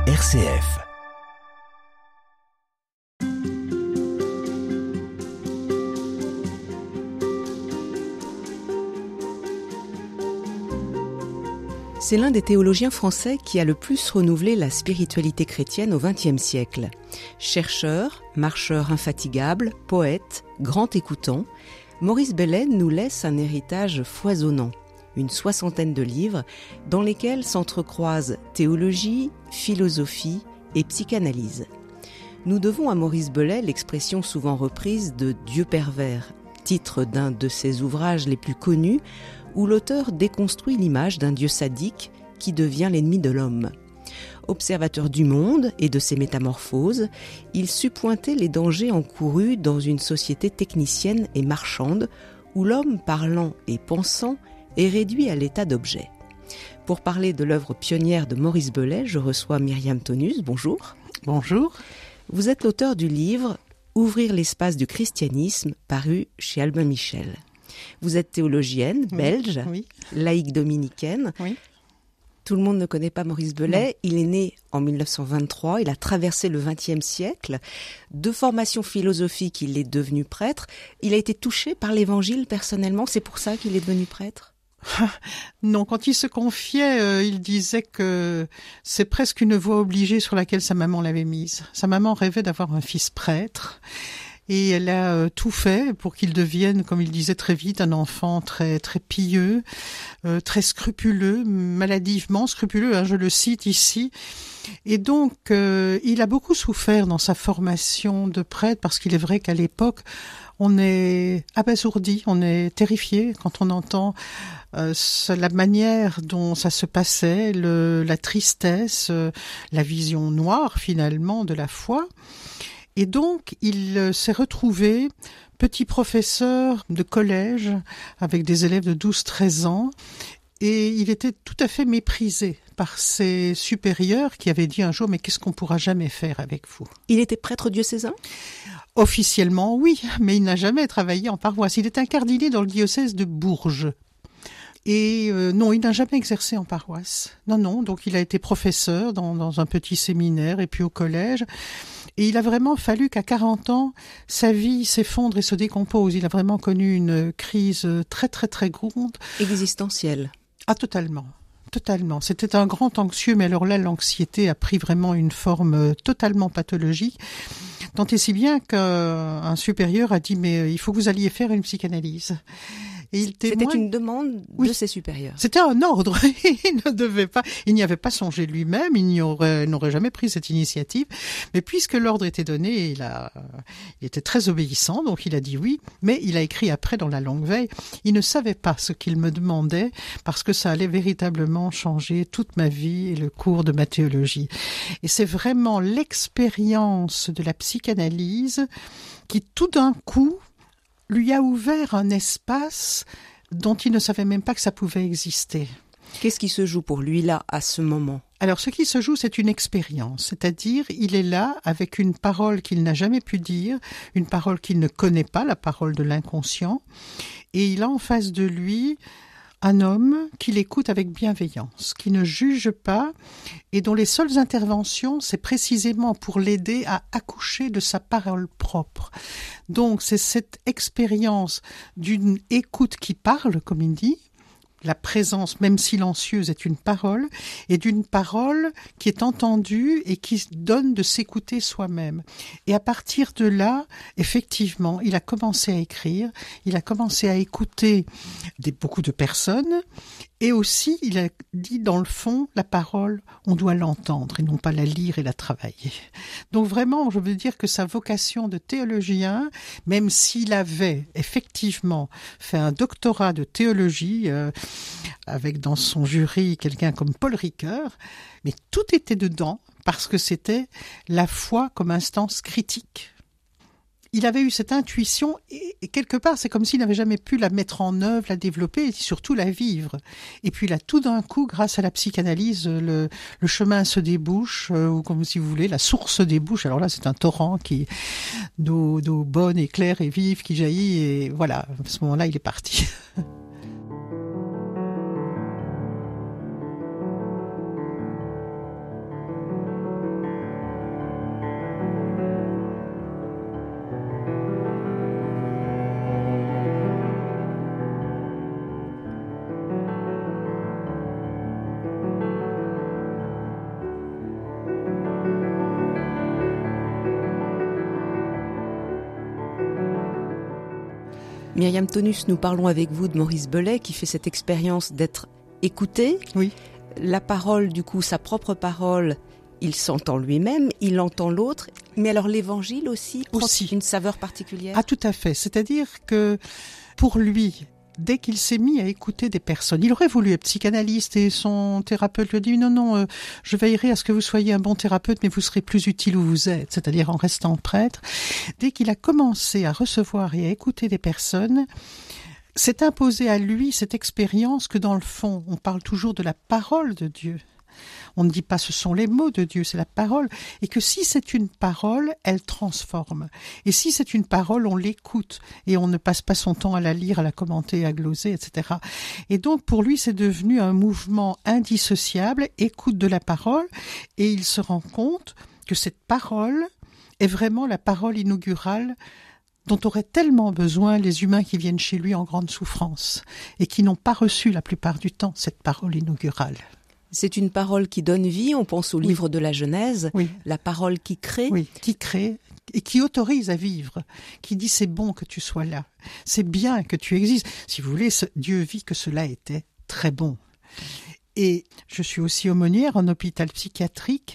RCF. C'est l'un des théologiens français qui a le plus renouvelé la spiritualité chrétienne au XXe siècle. Chercheur, marcheur infatigable, poète, grand écoutant, Maurice Bellet nous laisse un héritage foisonnant, une 60aine de livres dans lesquels s'entrecroisent théologie, philosophie et psychanalyse. Nous devons à Maurice Bellet l'expression souvent reprise de « Dieu pervers », titre d'un de ses ouvrages les plus connus, où l'auteur déconstruit l'image d'un Dieu sadique qui devient l'ennemi de l'homme. Observateur du monde et de ses métamorphoses, il sut pointer les dangers encourus dans une société technicienne et marchande où l'homme parlant et pensant est réduit à l'état d'objet. Pour parler de l'œuvre pionnière de Maurice Bellet, je reçois Myriam Tonus. Bonjour. Bonjour. Vous êtes l'auteur du livre « Ouvrir l'espace du christianisme » paru chez Albin Michel. Vous êtes théologienne, belge, oui. laïque dominicaine. Oui. Tout le monde ne connaît pas Maurice Bellet. Non. Il est né en 1923, il a traversé le XXe siècle. De formation philosophique, il est devenu prêtre. Il a été touché par l'évangile personnellement, c'est pour ça qu'il est devenu prêtre ? Non, quand il se confiait, il disait que c'est presque une voie obligée sur laquelle sa maman l'avait mise. Sa maman rêvait d'avoir un fils prêtre. Et elle a tout fait pour qu'il devienne, comme il disait très vite, un enfant très très pieux, très scrupuleux, maladivement scrupuleux, je le cite ici. Et donc, il a beaucoup souffert dans sa formation de prêtre, parce qu'il est vrai qu'à l'époque, on est abasourdi, on est terrifié quand on entend la manière dont ça se passait, la tristesse, la vision noire finalement de la foi. Et donc, il s'est retrouvé petit professeur de collège avec des élèves de 12-13 ans et il était tout à fait méprisé par ses supérieurs qui avaient dit un jour « Mais qu'est-ce qu'on pourra jamais faire avec vous ?» Il était prêtre diocésain ? Officiellement, oui, mais il n'a jamais travaillé en paroisse. Il est incardiné dans le diocèse de Bourges. Et non, il n'a jamais exercé en paroisse. Non, donc il a été professeur dans un petit séminaire et puis au collège. Et il a vraiment fallu qu'à 40 ans, sa vie s'effondre et se décompose. Il a vraiment connu une crise très très très grande. Existentielle. Ah, totalement. C'était un grand anxieux, mais alors là, l'anxiété a pris vraiment une forme totalement pathologique. Tant et si bien qu'un supérieur a dit « Mais il faut que vous alliez faire une psychanalyse ». C'était une demande de ses supérieurs. C'était un ordre. Il n'y avait pas songé lui-même, il n'aurait jamais pris cette initiative. Mais puisque l'ordre était donné, il était très obéissant, donc il a dit oui. Mais il a écrit après dans la longue veille. Il ne savait pas ce qu'il me demandait parce que ça allait véritablement changer toute ma vie et le cours de ma théologie. Et c'est vraiment l'expérience de la psychanalyse qui tout d'un coup lui a ouvert un espace dont il ne savait même pas que ça pouvait exister. Qu'est-ce qui se joue pour lui là, à ce moment ? Alors, ce qui se joue, c'est une expérience. C'est-à-dire, il est là avec une parole qu'il n'a jamais pu dire, une parole qu'il ne connaît pas, la parole de l'inconscient. Et il a en face de lui un homme qui l'écoute avec bienveillance, qui ne juge pas et dont les seules interventions, c'est précisément pour l'aider à accoucher de sa parole propre. Donc, c'est cette expérience d'une écoute qui parle, comme il dit. La présence, même silencieuse, est une parole, et d'une parole qui est entendue et qui donne de s'écouter soi-même. Et à partir de là, effectivement, il a commencé à écrire, il a commencé à écouter beaucoup de personnes, et aussi, il a dit, dans le fond, la parole, on doit l'entendre et non pas la lire et la travailler. Donc vraiment, je veux dire que sa vocation de théologien, même s'il avait effectivement fait un doctorat de théologie, avec dans son jury quelqu'un comme Paul Ricoeur, mais tout était dedans parce que c'était la foi comme instance critique. Il avait eu cette intuition et quelque part, c'est comme s'il n'avait jamais pu la mettre en œuvre, la développer et surtout la vivre. Et puis là, tout d'un coup, grâce à la psychanalyse, le chemin se débouche, ou comme si vous voulez, la source débouche. Alors là, c'est un torrent d'eau bonne et claire et vive qui jaillit et voilà, à ce moment-là, il est parti. Myriam Tonus, nous parlons avec vous de Maurice Bellet qui fait cette expérience d'être écouté. Oui. La parole, du coup, sa propre parole, il s'entend lui-même, il entend l'autre. Mais alors l'évangile aussi prend une saveur particulière. Ah, tout à fait. C'est-à-dire que pour lui, dès qu'il s'est mis à écouter des personnes, il aurait voulu être psychanalyste et son thérapeute lui dit non, je veillerai à ce que vous soyez un bon thérapeute, mais vous serez plus utile où vous êtes, c'est-à-dire en restant prêtre. Dès qu'il a commencé à recevoir et à écouter des personnes, s'est imposé à lui cette expérience que dans le fond, on parle toujours de la parole de Dieu. On ne dit pas ce sont les mots de Dieu, c'est la parole. Et que si c'est une parole, elle transforme. Et si c'est une parole, on l'écoute. Et on ne passe pas son temps à la lire, à la commenter, à gloser, etc. Et donc pour lui, c'est devenu un mouvement indissociable, écoute de la parole. Et il se rend compte que cette parole est vraiment la parole inaugurale dont auraient tellement besoin les humains qui viennent chez lui en grande souffrance et qui n'ont pas reçu la plupart du temps cette parole inaugurale. C'est une parole qui donne vie, on pense au livre de la Genèse, la parole qui crée. Oui, qui crée et qui autorise à vivre, qui dit c'est bon que tu sois là, c'est bien que tu existes. Si vous voulez, Dieu vit que cela était très bon. Et je suis aussi aumônière en hôpital psychiatrique.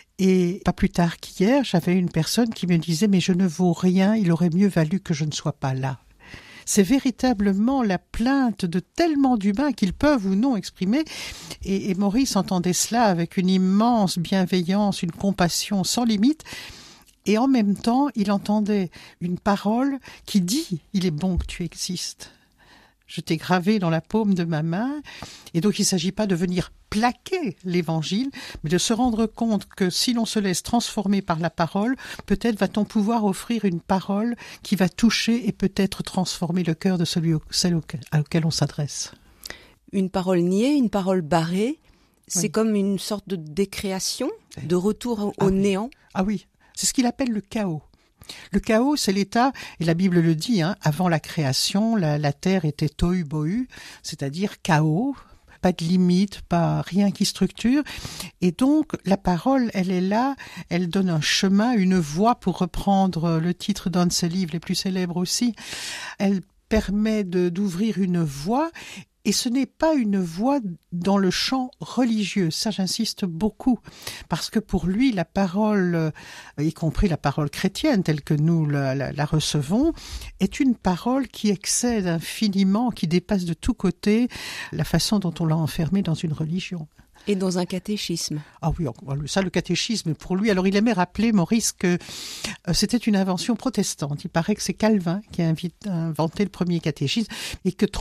Et pas plus tard qu'hier, j'avais une personne qui me disait « Mais je ne vaux rien, il aurait mieux valu que je ne sois pas là ». C'est véritablement la plainte de tellement d'humains qu'ils peuvent ou non exprimer. Et Maurice entendait cela avec une immense bienveillance, une compassion sans limite. Et en même temps, il entendait une parole qui dit « Il est bon que tu existes ». Je t'ai gravé dans la paume de ma main. Et donc, il ne s'agit pas de venir plaquer l'évangile, mais de se rendre compte que si l'on se laisse transformer par la parole, peut-être va-t-on pouvoir offrir une parole qui va toucher et peut-être transformer le cœur de celle auquel on s'adresse. Une parole niée, une parole barrée, c'est comme une sorte de décréation, de retour au néant. Ah oui, c'est ce qu'il appelle le chaos. Le chaos, c'est l'état, et la Bible le dit, avant la création, la terre était tohu bohu, c'est-à-dire chaos, pas de limite, pas rien qui structure. Et donc, la parole, elle est là, elle donne un chemin, une voie, pour reprendre le titre d'un de ses livres les plus célèbres aussi. Elle permet d'ouvrir une voie. Et ce n'est pas une voie dans le champ religieux, ça j'insiste beaucoup, parce que pour lui, la parole, y compris la parole chrétienne telle que nous la recevons, est une parole qui excède infiniment, qui dépasse de tous côtés la façon dont on l'a enfermée dans une religion. Et dans un catéchisme. Ah oui, ça, le catéchisme, pour lui, alors il aimait rappeler, Maurice, que c'était une invention protestante. Il paraît que c'est Calvin qui a inventé le premier catéchisme, et que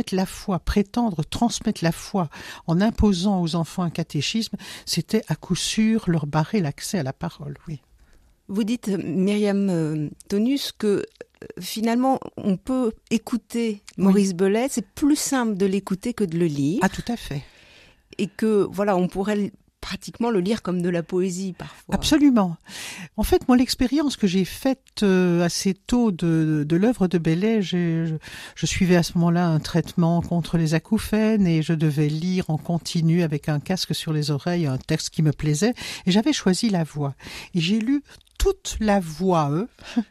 prétendre transmettre la foi en imposant aux enfants un catéchisme, c'était à coup sûr leur barrer l'accès à la parole, oui. Vous dites, Myriam Tonus, que finalement, on peut écouter Maurice Bellet, c'est plus simple de l'écouter que de le lire. Ah, tout à fait. Et que, voilà, on pourrait pratiquement le lire comme de la poésie parfois. Absolument. En fait, moi, l'expérience que j'ai faite assez tôt de l'œuvre de Bellet, je suivais à ce moment-là un traitement contre les acouphènes et je devais lire en continu avec un casque sur les oreilles un texte qui me plaisait et j'avais choisi la voix. Et j'ai lu toute la voix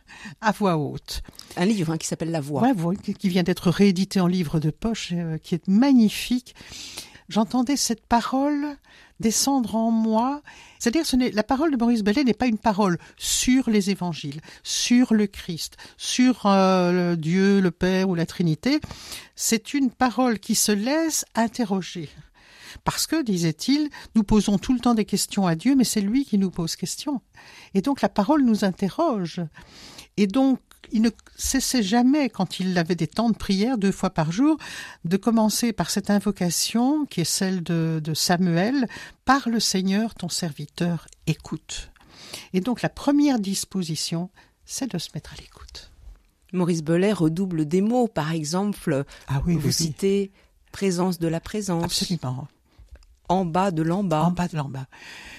à voix haute. Un livre qui s'appelle La Voix. Ouais, qui vient d'être réédité en livre de poche, qui est magnifique. J'entendais cette parole descendre en moi. C'est-à-dire, la parole de Maurice Bellet n'est pas une parole sur les évangiles, sur le Christ, sur Dieu, le Père ou la Trinité. C'est une parole qui se laisse interroger. Parce que, disait-il, nous posons tout le temps des questions à Dieu, mais c'est lui qui nous pose question. Et donc, la parole nous interroge. Et donc, il ne cessait jamais, quand il avait des temps de prière 2 fois par jour, de commencer par cette invocation qui est celle de Samuel, « Par le Seigneur, ton serviteur, écoute ». Et donc la première disposition, c'est de se mettre à l'écoute. Maurice Bellet redouble des mots, par exemple, vous citez « présence de la présence ». Absolument. En bas de l'en bas. En bas de l'en bas.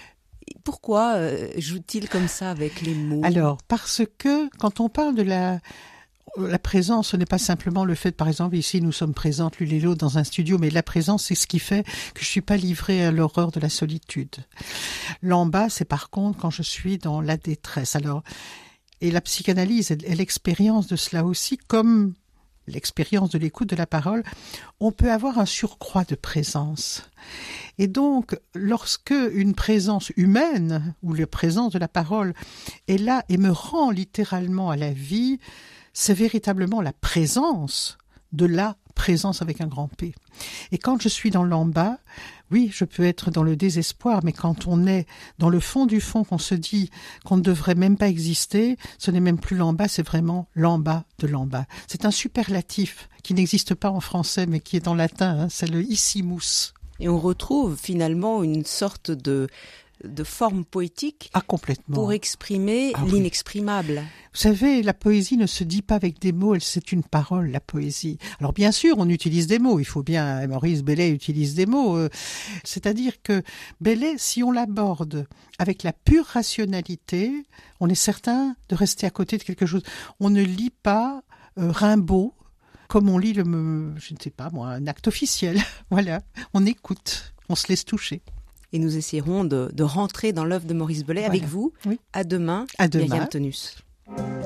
Pourquoi joue-t-il comme ça avec les mots ? Alors, parce que quand on parle de la présence, ce n'est pas simplement le fait, par exemple, ici nous sommes présentes l'une et l'autre dans un studio, mais la présence, c'est ce qui fait que je ne suis pas livrée à l'horreur de la solitude. L'en bas, c'est par contre quand je suis dans la détresse. Alors, et la psychanalyse est l'expérience de cela aussi, comme l'expérience de l'écoute de la parole, on peut avoir un surcroît de présence. Et donc, lorsque une présence humaine, ou la présence de la parole, est là et me rend littéralement à la vie, c'est véritablement la présence de la présence avec un grand P. Et quand je suis dans l'en-bas, oui, je peux être dans le désespoir, mais quand on est dans le fond du fond, qu'on se dit qu'on ne devrait même pas exister, ce n'est même plus l'en-bas, c'est vraiment l'en-bas de l'en-bas. C'est un superlatif qui n'existe pas en français, mais qui est en latin, c'est le issimus. Et on retrouve finalement une sorte de forme poétique complètement. Pour exprimer l'inexprimable. Vous savez, la poésie ne se dit pas avec des mots, c'est une parole, la poésie. Alors bien sûr, on utilise des mots, il faut bien, Maurice Bellet utilise des mots, c'est-à-dire que Bellet, si on l'aborde avec la pure rationalité, on est certain de rester à côté de quelque chose. On ne lit pas Rimbaud comme on lit je ne sais pas moi, un acte officiel. Voilà, on écoute, on se laisse toucher. Et nous essaierons de rentrer dans l'œuvre de Maurice Bellet avec vous. Oui. À demain, à demain. Myriam Tönus.